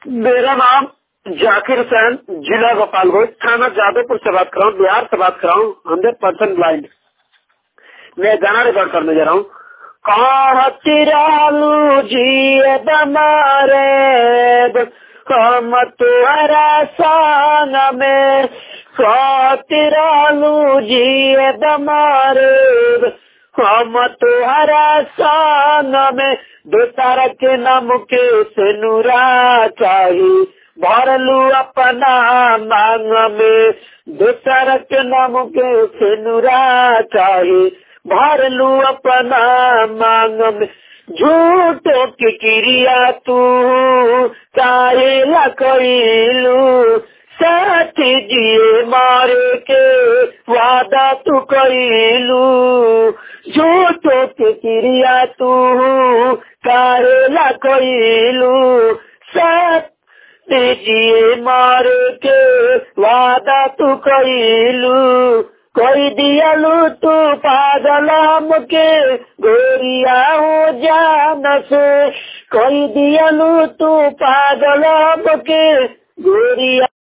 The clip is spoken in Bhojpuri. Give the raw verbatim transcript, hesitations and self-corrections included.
मेरा नाम जाकिर हुसैन, जिला गोपालगंज, थाना जादवपुर से बात कर रहा हूँ, बिहार से बात कर रहा हूँ। Hundred percent blind. मैं गाना रिकॉर्ड करने जा रहा हूँ। कहतिरालू जी दमारे हम तुहरा संग में, कहतिरालू जी दमारे हम तुहरा संग में, दोतारा के नाम के सिनुरा चाहिए भरलू अपना मांग में, दोतारा के नाम के सिनुरा चाहिए भरलू अपना मांग में। झूठो की क्रिया तू काहे ला कइलू, साथी जिए मारे के वादा तू कइलू। झूठो की क्रिया तू काहे ला कइलू, साथी जिए मारे के वादा तू कइलू। कोई दियालू तू पागल हमके गोरिया हो जान से, कोई दियालू तू पागल हमके गोरिया।